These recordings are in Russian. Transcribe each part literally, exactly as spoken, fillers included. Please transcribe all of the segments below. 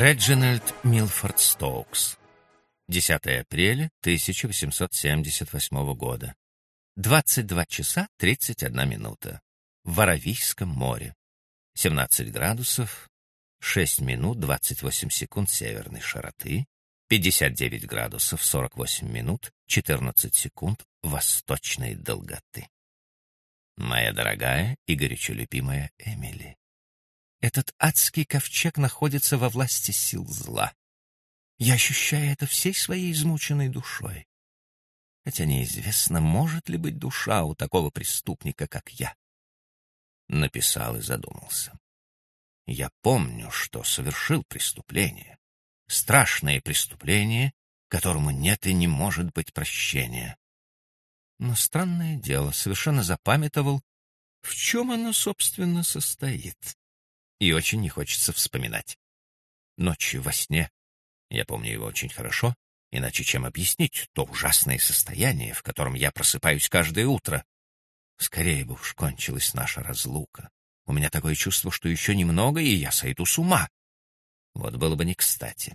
Реджинальд Милфорд Стоукс. десятое апреля тысяча восемьсот семьдесят восьмого года. двадцать два часа тридцать одна минута. В Аравийском море. семнадцать градусов, шесть минут двадцать восемь секунд северной широты, пятьдесят девять градусов сорок восемь минут четырнадцать секунд восточной долготы. Моя дорогая и горячо любимая Эмили, этот адский ковчег находится во власти сил зла. Я ощущаю это всей своей измученной душой. Хотя неизвестно, может ли быть душа у такого преступника, как я. Написал и задумался. Я помню, что совершил преступление. Страшное преступление, которому нет и не может быть прощения. Но странное дело, совершенно запамятовал, в чем оно, собственно, состоит. И очень не хочется вспоминать. Ночью во сне, я помню его очень хорошо, иначе чем объяснить то ужасное состояние, в котором я просыпаюсь каждое утро. Скорее бы уж кончилась наша разлука. У меня такое чувство, что еще немного, и я сойду с ума. Вот было бы не кстати.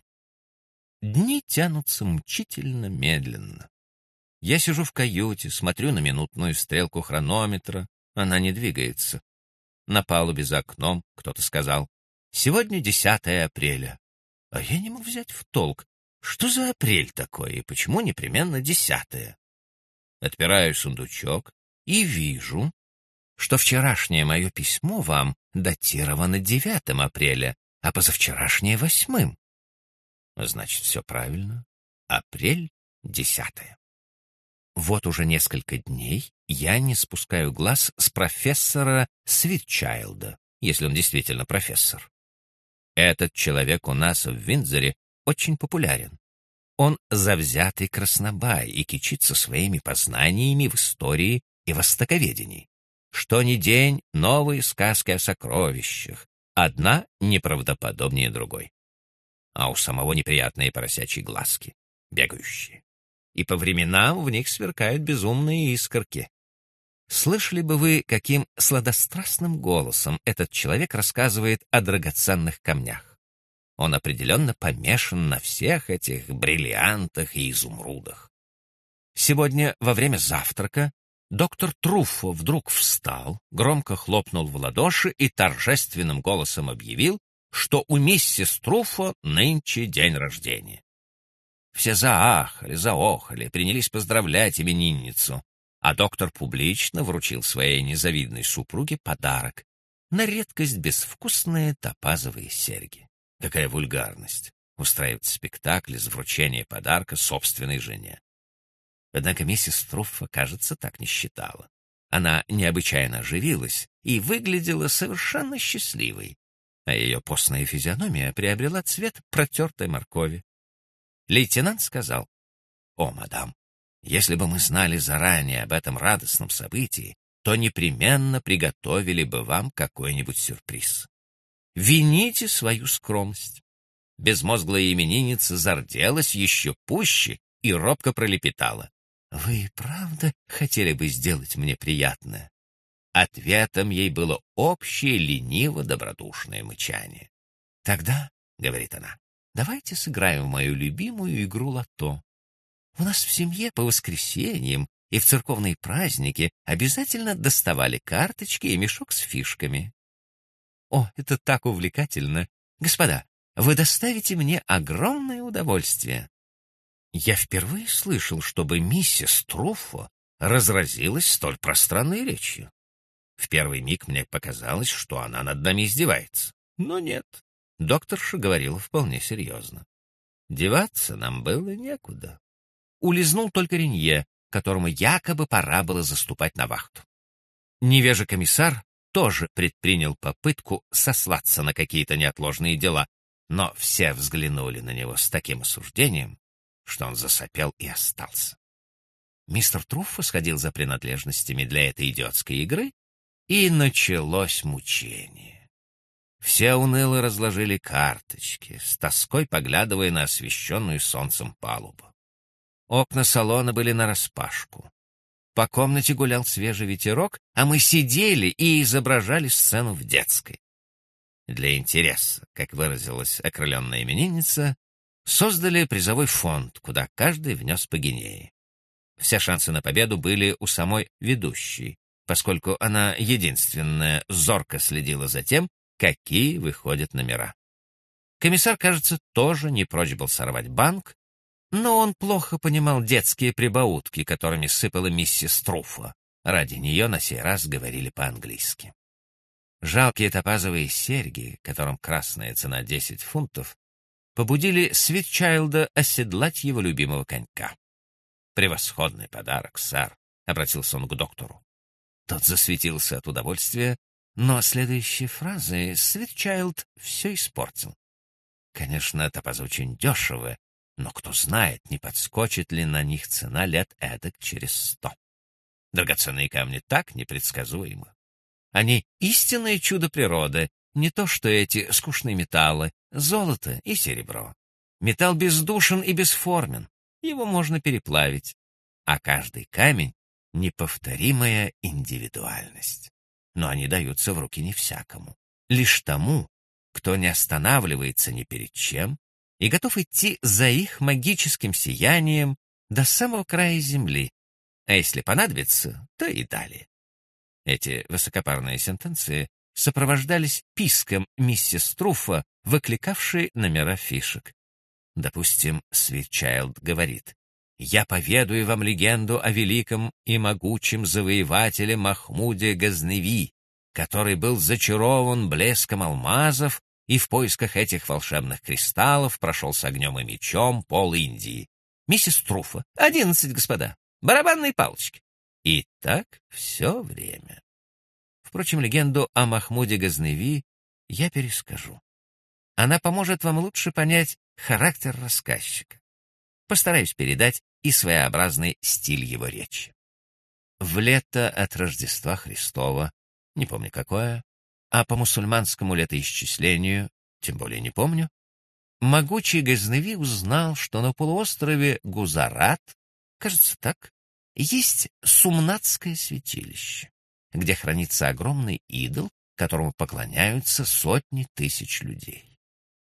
Дни тянутся мучительно медленно. Я сижу в каюте, смотрю на минутную стрелку хронометра, она не двигается. На палубе за окном кто-то сказал: «Сегодня десятое апреля». А я не мог взять в толк, что за апрель такое и почему непременно десятое. Отпираю сундучок и вижу, что вчерашнее мое письмо вам датировано девятым апреля, а позавчерашнее восьмым. Значит, все правильно. Апрель десятое. Вот уже несколько дней я не спускаю глаз с профессора Свитчайлда, если он действительно профессор. Этот человек у нас в Виндзоре очень популярен. Он завзятый краснобай и кичится своими познаниями в истории и востоковедении. Что ни день новые сказки о сокровищах, одна неправдоподобнее другой. А у самого неприятные поросячьи глазки, бегающие. И по временам в них сверкают безумные искорки. Слышали бы вы, каким сладострастным голосом этот человек рассказывает о драгоценных камнях? Он определенно помешан на всех этих бриллиантах и изумрудах. Сегодня во время завтрака доктор Труффо вдруг встал, громко хлопнул в ладоши и торжественным голосом объявил, что у миссис Труффо нынче день рождения. Все заахали, заохали, принялись поздравлять именинницу, а доктор публично вручил своей незавидной супруге подарок — на редкость безвкусные топазовые серьги. Какая вульгарность — устраивать спектакль из вручения подарка собственной жене. Однако миссис Труффо, кажется, так не считала. Она необычайно оживилась и выглядела совершенно счастливой, а ее постная физиономия приобрела цвет протертой моркови. Лейтенант сказал: «О, мадам, если бы мы знали заранее об этом радостном событии, то непременно приготовили бы вам какой-нибудь сюрприз. Вините свою скромность». Безмозглая именинница зарделась еще пуще и робко пролепетала: «Вы правда хотели бы сделать мне приятное?» Ответом ей было общее лениво-добродушное мычание. «Тогда, — говорит она, — давайте сыграем в мою любимую игру лото. У нас в семье по воскресеньям и в церковные праздники обязательно доставали карточки и мешок с фишками. О, это так увлекательно! Господа, вы доставите мне огромное удовольствие». Я впервые слышал, чтобы миссис Труффо разразилась столь пространной речью. В первый миг мне показалось, что она над нами издевается. Но нет, докторша говорила вполне серьезно. Деваться нам было некуда. Улизнул только Ренье, которому якобы пора было заступать на вахту. Невежа комиссар тоже предпринял попытку сослаться на какие-то неотложные дела, но все взглянули на него с таким осуждением, что он засопел и остался. Мистер Труффо сходил за принадлежностями для этой идиотской игры, и началось мучение. Все уныло разложили карточки, с тоской поглядывая на освещенную солнцем палубу. Окна салона были нараспашку. По комнате гулял свежий ветерок, а мы сидели и изображали сцену в детской. для интереса, как выразилась окрыленная именинница, создали призовой фонд, куда каждый внес по гинее. Все шансы на победу были у самой ведущей, поскольку она единственная зорко следила за тем, какие выходят номера. Комиссар, кажется, тоже не прочь был сорвать банк, но он плохо понимал детские прибаутки, которыми сыпала миссис Труффо. Ради нее на сей раз говорили по-английски. Жалкие топазовые серьги, которым красная цена десять фунтов, побудили Свитчайлда оседлать его любимого конька. «Превосходный подарок, сэр», — обратился он к доктору. Тот засветился от удовольствия, но следующей фразой Свитчайлд все испортил. Конечно, топазы очень дешевы, но кто знает, не подскочит ли на них цена лет эдак через сто. Драгоценные камни так непредсказуемы. Они истинное чудо природы, не то что эти скучные металлы, золото и серебро. Металл бездушен и бесформен, его можно переплавить, а каждый камень — неповторимая индивидуальность. Но они даются в руки не всякому, лишь тому, кто не останавливается ни перед чем и готов идти за их магическим сиянием до самого края земли, а если понадобится, то и далее. Эти высокопарные сентенции сопровождались писком миссис Труффо, выкликавшей номера фишек. Допустим, Свитчайлд говорит: «Я поведаю вам легенду о великом и могучем завоевателе Махмуде Газневи, который был зачарован блеском алмазов и в поисках этих волшебных кристаллов прошел с огнем и мечом пол Индии. Миссис Труффо: одиннадцать, господа, барабанные палочки». И так все время. Впрочем, легенду о Махмуде Газневи я перескажу. Она поможет вам лучше понять характер рассказчика. Постараюсь передать и своеобразный стиль его речи. В лето от Рождества Христова, не помню какое, а по мусульманскому летоисчислению, тем более не помню, могучий Газневи узнал, что на полуострове Гузарат, кажется так, есть Сумнатское святилище, где хранится огромный идол, которому поклоняются сотни тысяч людей.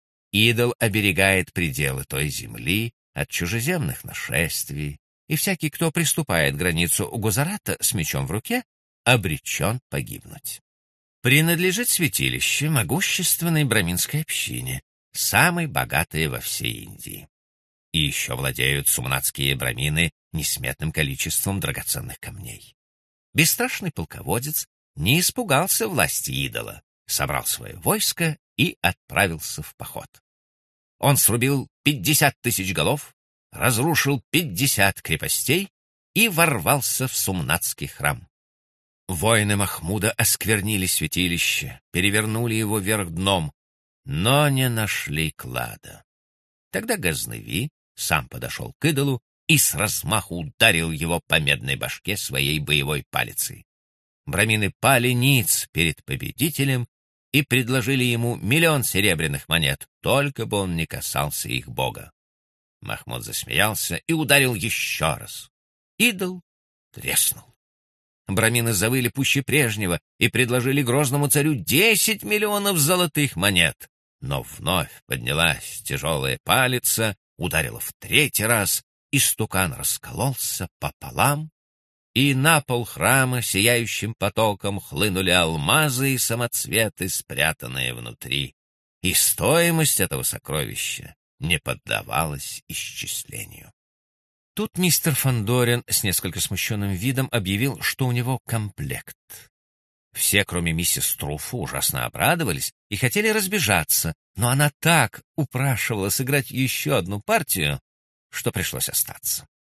Идол оберегает пределы той земли от чужеземных нашествий, и всякий, кто приступает к границу Гузарата с мечом в руке, обречен погибнуть. Принадлежит святилище могущественной браминской общине, самой богатой во всей Индии. И еще владеют сумнатские брамины несметным количеством драгоценных камней. Бесстрашный полководец не испугался власти идола, собрал свое войско и отправился в поход. Он срубил пятьдесят тысяч голов, разрушил пятьдесят крепостей и ворвался в Сумнатский храм. Воины Махмуда осквернили святилище, перевернули его вверх дном, но не нашли клада. Тогда Газневи сам подошел к идолу и с размаху ударил его по медной башке своей боевой палицей. Брамины пали ниц перед победителем и предложили ему миллион серебряных монет, только бы он не касался их бога. Махмуд засмеялся и ударил еще раз. Идол треснул. Брамины завыли пуще прежнего и предложили грозному царю десять миллионов золотых монет. Но вновь поднялась тяжелая палица, ударила в третий раз, истукан раскололся пополам, и на пол храма сияющим потоком хлынули алмазы и самоцветы, спрятанные внутри. И стоимость этого сокровища не поддавалась исчислению. Тут мистер Фандорин с несколько смущенным видом объявил, что у него комплект. Все, кроме миссис Труффо, ужасно обрадовались и хотели разбежаться, но она так упрашивала сыграть еще одну партию, что пришлось остаться.